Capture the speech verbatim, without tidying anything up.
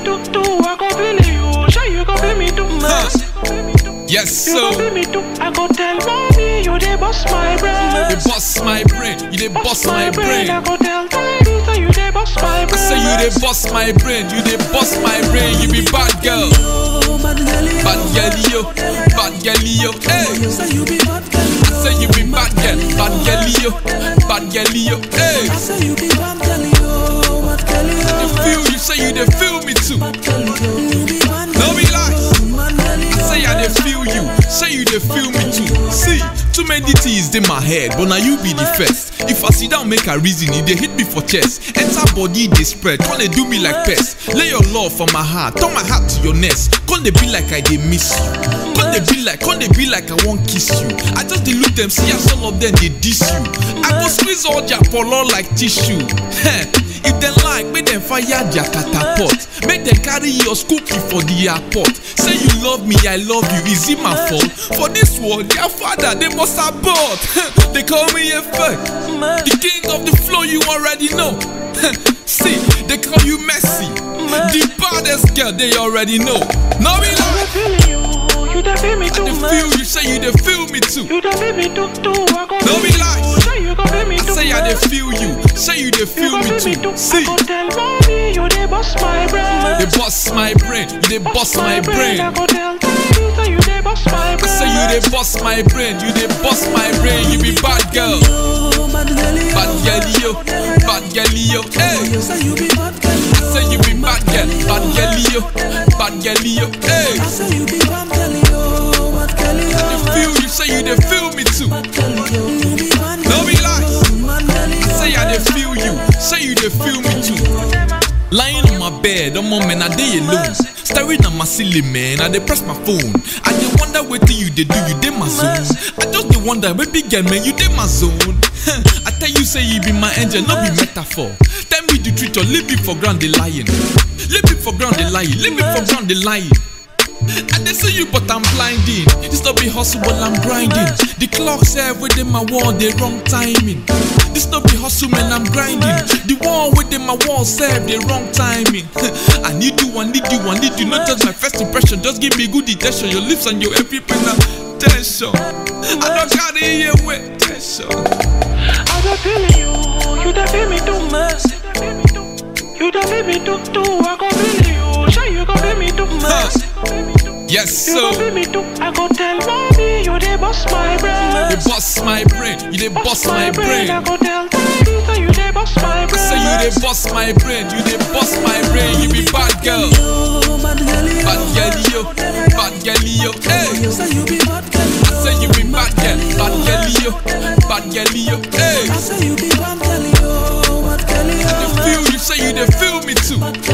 too, too. I go feel you. Sure you go feel me too, mess. Yes, you so go feel me too. I go tell mommy you dey bust my brain. You dey bust my brain. You dey bust my brain. I go tell daddy say you dey bust my brain. I say you dey bust my brain. You dey bust my brain. You be bad girl. Bad girl, yo. Bad girl, yo. Hey. Say you be bad girl. I say you be bad girl. Bad girl, yo. Bad girl, yo. Hey. I say you be bad girl, yo. Bad girl, yo. I feel you. Say you dey feel me too. Bad girl, yo. You be bad girl. No be lies. Bad girl, yo. Say I dey feel you. Say you dey feel me too. See, too many things in my head, but now you be the first. If I sit down make a reason, it dey hit me for chest. Enter body dey spread, come dey do me like pest. Lay your love for my heart, turn my heart to your nest. Come dey be like I dey miss you. Come dey be like, come dey be like I wan kiss you. I just dey look them, see as all of them dey diss you. I go squeeze all their polo like tissue. If they like, make them fire their catapult. Make them carry your scoopy for the airport. Say you love me, I love you, is it my fault? For this world, their father, they must abort. They call me a fake, the king of the flow, you already know. See, they call you Messi, the baddest girl, they already know. No be like you dey feel me too, I dey feel you, say you dey feel me too. You dey feel me too, too. I go No be lies. Say you go feel me too. Say I dey feel you, say you dey feel me too. See, I go tell mommy you dey bust my brain. they bust my brain, you dey bust my brain. I go tell daddy say you dey bust my brain. I say you dey bust my brain, you dey bust my brain. You be bad girl, Bad girl, yo. bad girl, yo, bad girl, yo. Hey, Say you be bad girl, I say you be bad girl, bad girl, yo, bad girl, yo. Hey, I say you be bad girl, yo. Bad girl, yo. I feel you, say you dey feel me too. Bad girl, yo. You be bad girl. No be lies. Bad girl, yo. Say I dey feel you, say you dey feel me too. Lying on my bed, I'm on man, I dey alone. Staring at my ceiling, man, I dey press my phone. I dey wonder what you dey do, you dey my zone. I just dey wonder, baby girl, man, you dey my zone. I tell you, say you be my angel, no be metaphor. Tell me the truth or leave me for ground, they lying. Leave me for ground, they lying. Leave me for ground, they lying. I dey see you, but I'm blinding. This not be hustle, but I'm grinding. The clock said within my wall, the wrong timing. This not be hustle, man, I'm grinding. The wall within my wall said the wrong timing. I need you, I need you, I need you. Not just my first impression, just give me good attention. Your lips and your every pen attention. I don't carry you with tension. I dey feel you, you dey feel me too, mess. You dey feel me too, too. I go feel you, sure you go feel me too, mess. Yes, You go so feel me too. I go tell mommy you dey bust my brain. you bust my brain, you dey bust my brain. I go tell daddy say you dey bust my I brain. say you dey bust my brain, you dey bust my brain. You be bad girl, Yo, bad girl, yo. bad girl, yo, bad girl, yo. Hey, Say you be bad girl, yo. I say you be bad girl, bad girl, yo, bad girl, yo. Hey, I say you be bad girl, yo. Bad girl, yo. I dey feel you, say you dey feel me too. Bad girl,